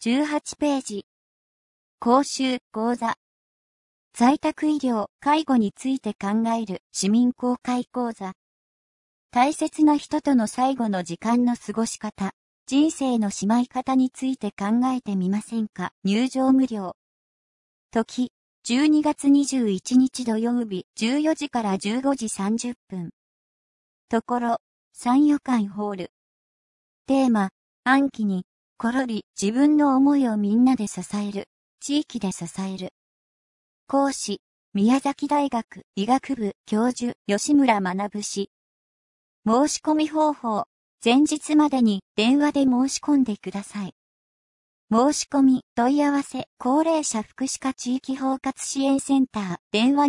18ページ。講習、講座。在宅医療、介護について考える市民公開講座。大切な人との最後の時間の過ごし方、人生のしまい方について考えてみませんか。入場無料。時、12月21日土曜日14時から15時30分。ところ、三予館ホール。テーマ、暗記に、ころり自分の思いをみんなで支える、地域で支える。講師、宮崎大学医学部教授吉村学氏。申し込み方法、前日までに電話で申し込んでください。申し込み、問い合わせ、高齢者福祉課地域包括支援センター、電話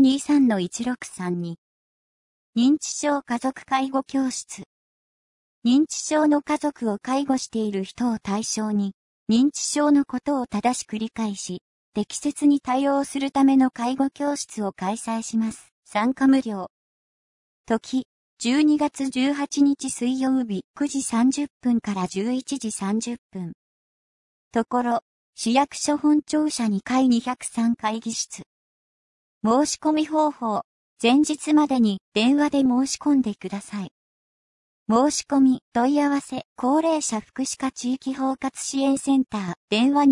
23-1632。認知症家族介護教室。認知症の家族を介護している人を対象に、認知症のことを正しく理解し、適切に対応するための介護教室を開催します。参加無料。時、12月18日水曜日9時30分から11時30分。ところ、市役所本庁舎2階203会議室。申し込み方法、前日までに電話で申し込んでください。申し込み、問い合わせ、高齢者福祉課地域包括支援センター、電話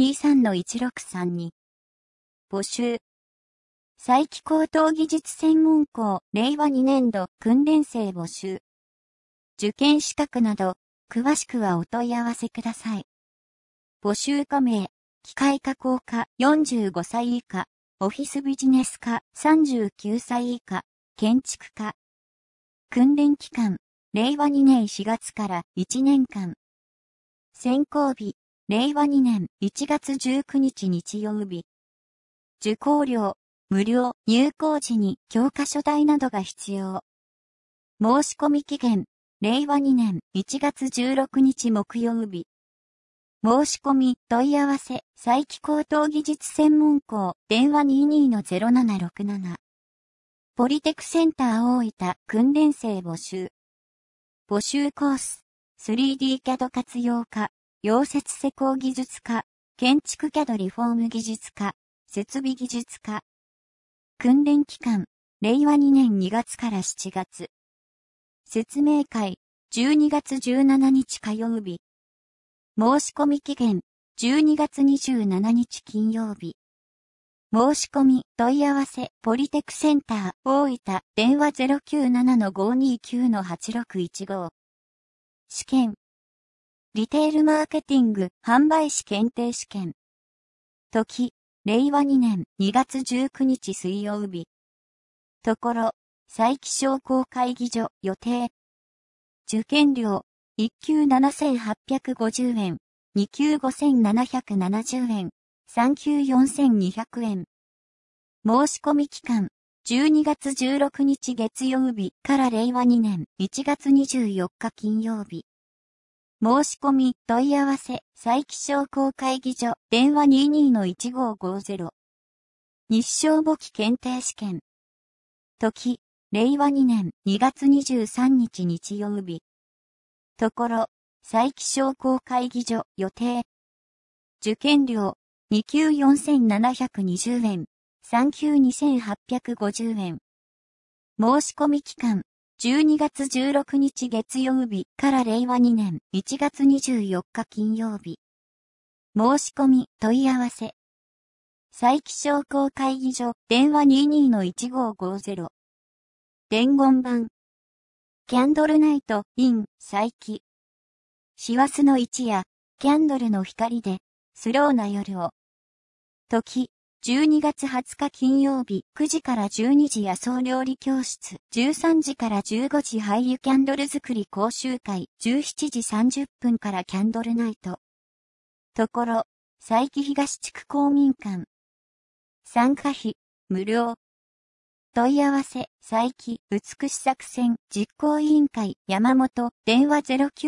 23-1632。募集。再起高等技術専門校、令和2年度、訓練生募集。受験資格など、詳しくはお問い合わせください。募集科名、機械加工科45歳以下、オフィスビジネス科39歳以下、建築科。訓練期間、令和2年4月から1年間。選考日、令和2年1月19日日曜日。受講料、無料、入校時に教科書代などが必要。申し込み期限、令和2年1月16日木曜日。申し込み、問い合わせ、再起高等技術専門校、電話 22-0767。ポリテクセンター大分、訓練生募集。募集コース、3D キャド活用科、溶接施工技術科、建築キャドリフォーム技術科、設備技術科。訓練期間、令和2年2月から7月。説明会、12月17日火曜日。申し込み期限、12月27日金曜日。申し込み、問い合わせ、ポリテクセンター、大分、電話 097-529-8615。試験。リテールマーケティング、販売士検定試験。時、令和2年2月19日水曜日。ところ、再起商工会議所予定。受験料、1級7850円、2級5770円、3級4200円。申し込み期間、12月16日月曜日から令和2年1月24日金曜日。申し込み、問い合わせ、再起商工会議所、電話 22-1550。日商簿記検定試験。時、令和2年2月23日日曜日。ところ、再起商工会議所予定。受験料、2級4720円、3級2850円。申し込み期間、12月16日月曜日から令和2年1月24日金曜日。申し込み、問い合わせ。再起商工会議所、電話 22-1550。伝言板。キャンドルナイト、in、再起。師走の一夜、キャンドルの光で、スローな夜を。時、12月20日金曜日、9時から12時野草料理教室、13時から15時廃油キャンドル作り講習会、17時30分からキャンドルナイト。ところ、佐伯東地区公民館。参加費、無料。問い合わせ、佐伯、美し作戦、実行委員会、山本、電話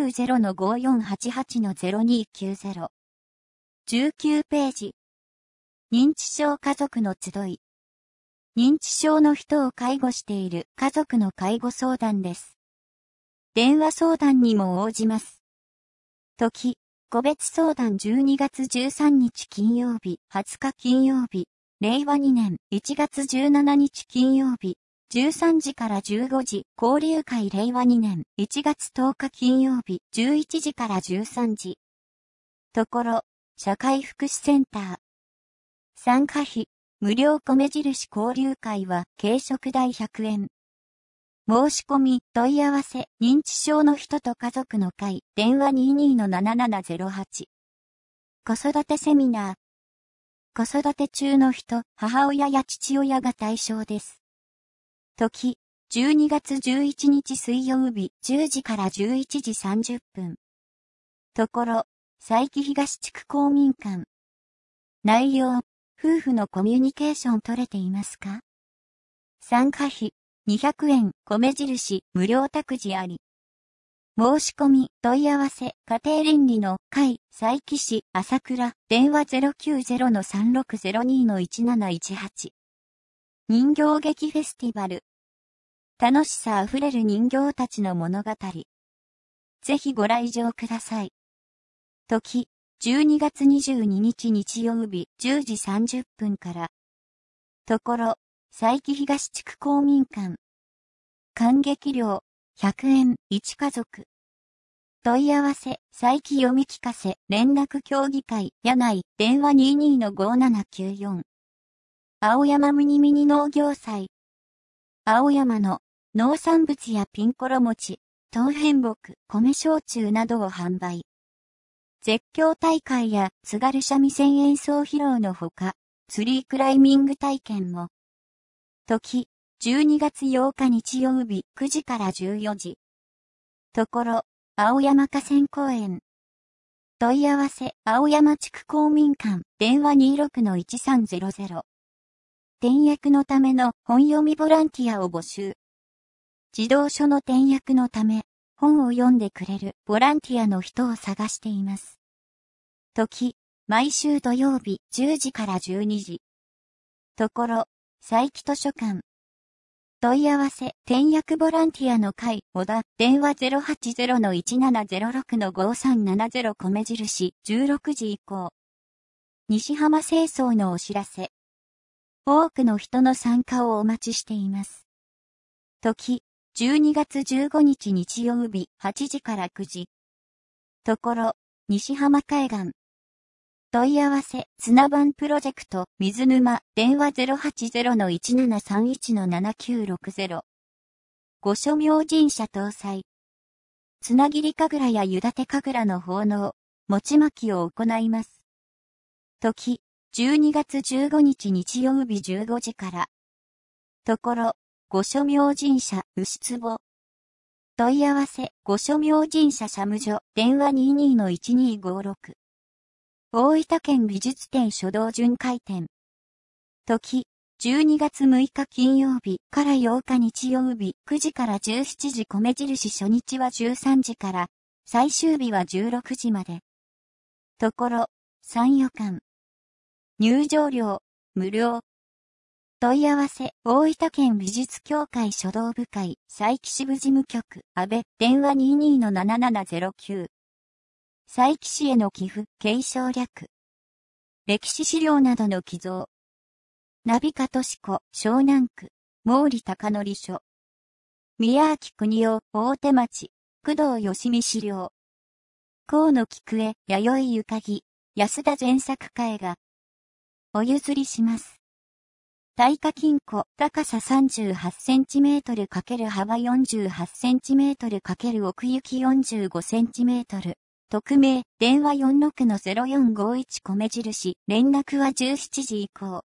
090-5488-0290。19ページ。認知症家族の集い。認知症の人を介護している家族の介護相談です。電話相談にも応じます。時、 個別相談12月13日金曜日、20日金曜日、令和2年1月17日金曜日、13時から15時、交流会令和2年1月10日金曜日、11時から13時。ところ、社会福祉センター。参加費、無料米印交流会は軽食代100円。申し込み、問い合わせ、認知症の人と家族の会、電話 22-7708。子育てセミナー。子育て中の人、母親や父親が対象です。時、12月11日水曜日、10時から11時30分。ところ、佐伯東地区公民館。内容、夫婦のコミュニケーション取れていますか？参加費、200円、米印、無料託児あり。申し込み、問い合わせ、家庭倫理の会、佐伯市、朝倉、電話 090-3602-1718。人形劇フェスティバル。楽しさあふれる人形たちの物語。ぜひご来場ください。時、12月22日日曜日、10時30分から。ところ、佐伯東地区公民館。観劇料、100円、1家族。問い合わせ、佐伯読み聞かせ、連絡協議会、野内、電話 22-5794。青山ムニミニ農業祭。青山の農産物やピンコロ餅、豆変木、米焼酎などを販売。絶叫大会や津軽三味線演奏披露のほか、ツリークライミング体験も。時、12月8日日曜日9時から14時。ところ、青山河川公園。問い合わせ、青山地区公民館、電話 26-1300。転訳のための本読みボランティアを募集。児童書の転訳のため、本を読んでくれるボランティアの人を探しています。時、毎週土曜日10時から12時。ところ、佐伯図書館。問い合わせ、転訳ボランティアの会、小田、電話 080-1706-5370 米印、16時以降。西浜清掃のお知らせ。多くの人の参加をお待ちしています。時、12月15日日曜日8時から9時。ところ、西浜海岸。問い合わせ、砂版プロジェクト、水沼、電話 080-1731-7960。御所明神社搭載。綱切り神楽や湯立神楽の奉納、餅巻きを行います。時、12月15日日曜日15時から。ところ、御所明神社、牛壺。問い合わせ、御所明神社社務所、電話 22-1256。大分県美術展書道巡回展。時、12月6日金曜日から8日日曜日9時から17時米印初日は13時から、最終日は16時まで。ところ、参与館。入場料、無料。問い合わせ、大分県美術協会書道部会、佐伯支部事務局、安倍、電話 22-7709。佐伯市への寄付、継承略。歴史資料などの寄贈。ナビカトシコ、湘南区、毛利貴則所。宮脇国夫、大手町、工藤義美資料。河野菊江、弥生ゆかぎ、安田全作絵画。お譲りします。耐火金庫、高さ38センチメートル×幅48センチメートル×奥行き45センチメートル。匿名、電話 46-0451 米印、連絡は17時以降。